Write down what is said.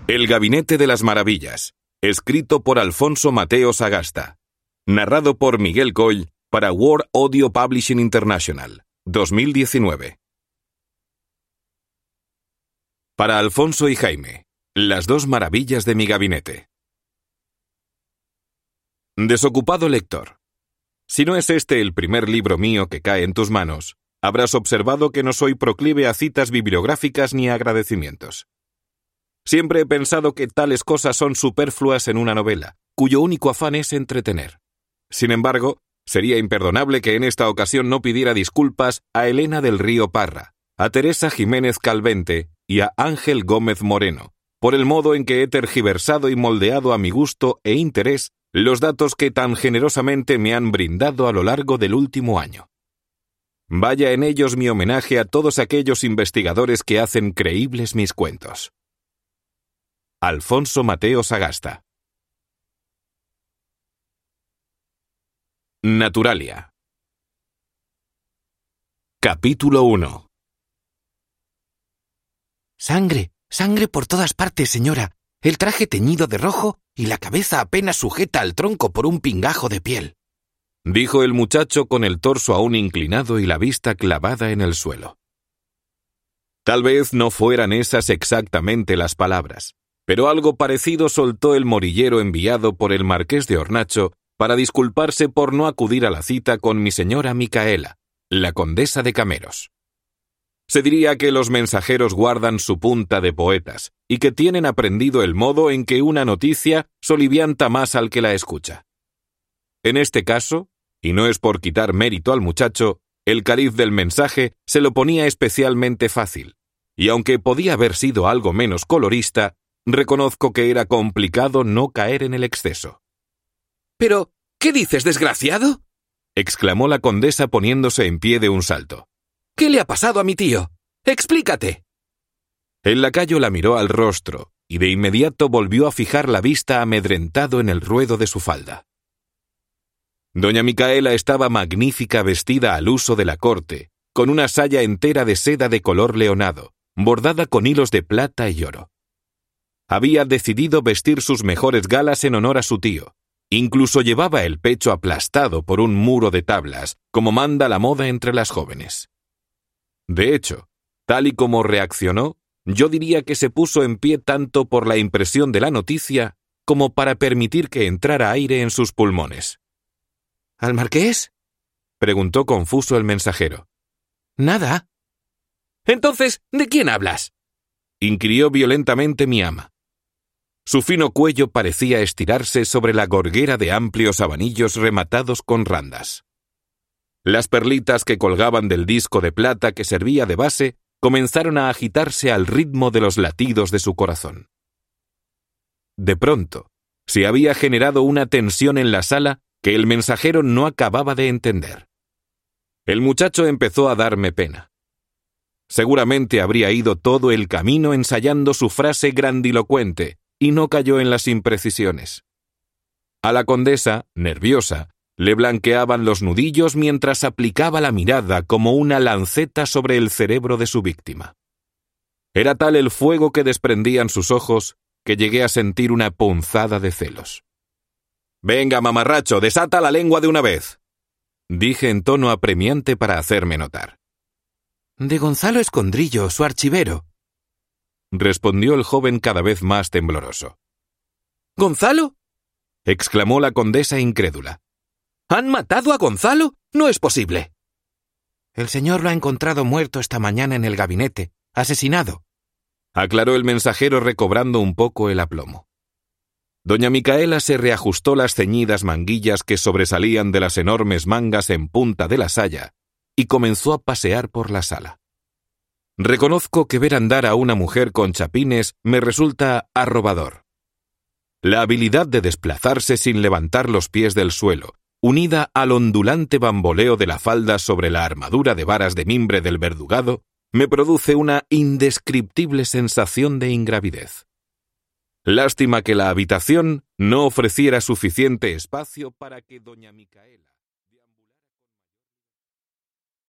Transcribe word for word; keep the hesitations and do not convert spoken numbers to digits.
El Gabinete de las Maravillas, escrito por Alfonso Mateo Sagasta. Narrado por Miguel Coll para World Audio Publishing International, dos mil diecinueve. Para Alfonso y Jaime, las dos maravillas de mi gabinete. Desocupado lector. Si no es este el primer libro mío que cae en tus manos, habrás observado que no soy proclive a citas bibliográficas ni a agradecimientos. Siempre he pensado que tales cosas son superfluas en una novela, cuyo único afán es entretener. Sin embargo, sería imperdonable que en esta ocasión no pidiera disculpas a Elena del Río Parra, a Teresa Jiménez Calvente y a Ángel Gómez Moreno, por el modo en que he tergiversado y moldeado a mi gusto e interés los datos que tan generosamente me han brindado a lo largo del último año. Vaya en ellos mi homenaje a todos aquellos investigadores que hacen creíbles mis cuentos. Alfonso Mateo Sagasta. Naturalia. Capítulo uno. Sangre, sangre por todas partes, señora. El traje teñido de rojo y la cabeza apenas sujeta al tronco por un pingajo de piel, dijo el muchacho con el torso aún inclinado y la vista clavada en el suelo. Tal vez no fueran esas exactamente las palabras, pero algo parecido soltó el morillero enviado por el marqués de Hornacho para disculparse por no acudir a la cita con mi señora Micaela, la condesa de Cameros. Se diría que los mensajeros guardan su punta de poetas y que tienen aprendido el modo en que una noticia solivianta más al que la escucha. En este caso, y no es por quitar mérito al muchacho, el cariz del mensaje se lo ponía especialmente fácil, y aunque podía haber sido algo menos colorista, reconozco que era complicado no caer en el exceso. «¿Pero qué dices, desgraciado?», exclamó la condesa poniéndose en pie de un salto. «¿Qué le ha pasado a mi tío? Explícate». El lacayo la miró al rostro y de inmediato volvió a fijar la vista amedrentado en el ruedo de su falda. Doña Micaela estaba magnífica vestida al uso de la corte, con una saya entera de seda de color leonado, bordada con hilos de plata y oro. Había decidido vestir sus mejores galas en honor a su tío. Incluso llevaba el pecho aplastado por un muro de tablas, como manda la moda entre las jóvenes. De hecho, tal y como reaccionó, yo diría que se puso en pie tanto por la impresión de la noticia como para permitir que entrara aire en sus pulmones. ¿Al marqués?, preguntó confuso el mensajero. Nada. Entonces, ¿de quién hablas?, inquirió violentamente mi ama. Su fino cuello parecía estirarse sobre la gorguera de amplios abanillos rematados con randas. Las perlitas que colgaban del disco de plata que servía de base comenzaron a agitarse al ritmo de los latidos de su corazón. De pronto, se había generado una tensión en la sala que el mensajero no acababa de entender. El muchacho empezó a darme pena. Seguramente habría ido todo el camino ensayando su frase grandilocuente y no cayó en las imprecisiones. A la condesa, nerviosa, le blanqueaban los nudillos mientras aplicaba la mirada como una lanceta sobre el cerebro de su víctima. Era tal el fuego que desprendían sus ojos que llegué a sentir una punzada de celos. «Venga, mamarracho, desata la lengua de una vez», dije en tono apremiante para hacerme notar. «De Gonzalo Escondrillo, su archivero», respondió el joven cada vez más tembloroso. «¿Gonzalo?», exclamó la condesa incrédula. «¿Han matado a Gonzalo? No es posible». «El señor lo ha encontrado muerto esta mañana en el gabinete, asesinado», aclaró el mensajero recobrando un poco el aplomo. Doña Micaela se reajustó las ceñidas manguillas que sobresalían de las enormes mangas en punta de la saya y comenzó a pasear por la sala. Reconozco que ver andar a una mujer con chapines me resulta arrobador. La habilidad de desplazarse sin levantar los pies del suelo, unida al ondulante bamboleo de la falda sobre la armadura de varas de mimbre del verdugado, me produce una indescriptible sensación de ingravidez. Lástima que la habitación no ofreciera suficiente espacio para que doña Micaela